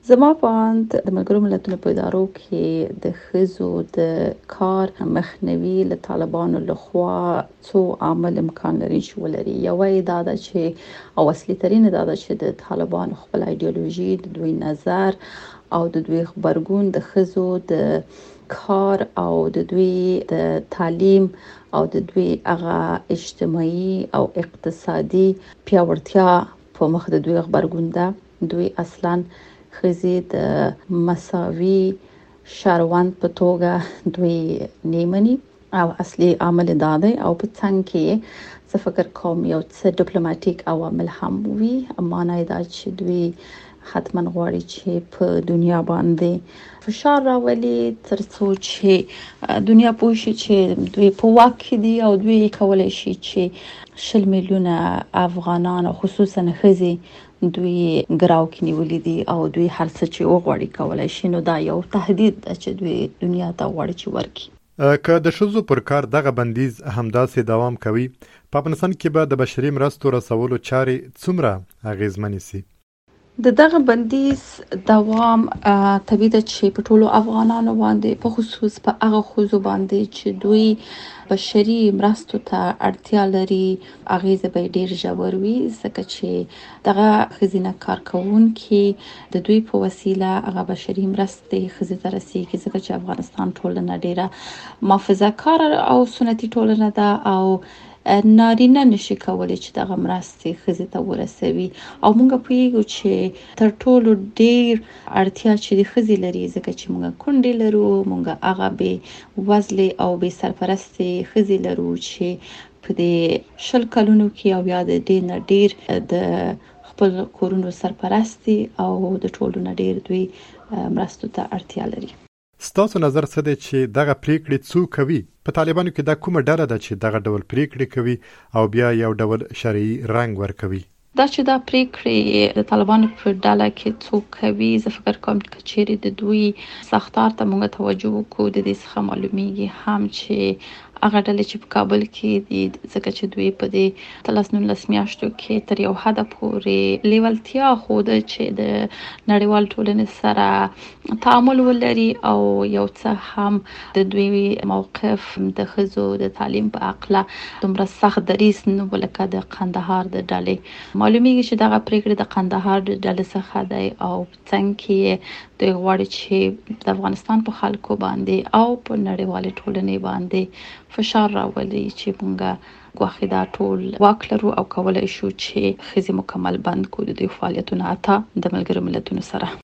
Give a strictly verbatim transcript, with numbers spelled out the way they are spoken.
زما په اند د ملګرو ملتونو په ادارو کې د ښځو د کار مخنیوي له طالبانو لخوا څو عامل امکان لري چې ولري. یوه یې دا ده چې او اصلي ترینه دا ده چې د طالبانو خپل ایډیالوژي، د دوی نظر او د دوی غبرګون د ښځو د کار او د دوی د تعلیم او د دوی هغه اجتماعي او اقتصادي پیاوړتیا په مخ د دوی غبرګون ده. دوی اصلاً ښځې د مساوي شهروند په توګه دوی نیمني او اصلي عامل دا دی. او په څنګ کې زه فکر کوم یو څه ډیپلوماټیک عوامل هم وي. معنی دا چې دوی حتما غواړي چې په دنیا باندې فشار راولي تر څو چې دنیا پوه شي چې دوی په واک کې دي او دوی کولای شي چې شل میلیونه افغانان او خصوصا ښځې دوی ګراو کې نیولې دي او دوی هر څه چې وغواړي کولای شي. نو دا یو تهدید ده چې دوی دنیا ته غواړي چې ورکړي. که د ښځو پر کار دغه بندیز همداسې دوام کوي، په افغانستان کې به د بشري مرستو رسولو چارې څومره اغیزمنې سي؟ د دغه بندیز دوام طبیعي ده چې په ټولو افغانانو باندې، په خصوص په هغه ښځو باندې چې دوی بشري مرستو ته اړتیا لري، اغیزه به ډیر ژور وي، ځکه چې دغه ښځینه کارکوونکي د دوی په وسیله هغه بشري مرستې ښځې ته رسیږي، ځکه چې افغانستان ټولنه ډیره محافظه کاره او سنتي ټولنه ده او نارینه نشي کولی چې دغه مرستې ښځې ته ورسوي. او موږ پوهیږو چې تر ټولو ډیر اړتیا چې د ښځې لري، ځکه چې موږ کونډې لرو، موږ هغه بې وزلې او بې سرپرستې ښځې لرو چې په دې شل کلونو کې او یا د ډیر نه ډیر د خپل کورونو سرپرستي او د ټولو نه ډیر دوی مرستو ته اړتیا لري. ستاسو نظر څه دی چې دغه پریکړې څوک کوي؟ په طالبانو کې دا کومه ډله ده چې دغه ډول پریکړې کوي او بیا یو ډول شرعي رنګ ورکوي؟ دا چې دا پریکړې د طالبانو په ډله کې څوک کوي، زه فکر کوم چې چیرې د دوی ساختار ته موږ توجه وکړو، د دې څخه معلومیږي هم چې هغه ډلې چې په کابل کې دي، ځکه چې دوی په دې اتلس نولس میاشتو کې تر یو حده پورې لیوالتیا ښوده چې د نړیوال ټولنې سره تعامل ولري او یو څه هم د دوی موقف د ښځو د تعلیم په اړه دومره سخت دریځ نه و لکه د قندهار د ډلې. معلومیږي چې دغه پریکړې د قندهار د ډلې څخه دی او څنګه کې دوی غواړي چې د افغانستان په خلکو باندې او په نړیوالې ټولنې باندې فشار راولي چې موږ ګواښي دا ټول واک لرو او کولای شو چې ښځې مکمل بند کړو د دوی فعالیتونه حتی د ملګرو ملتونو سره.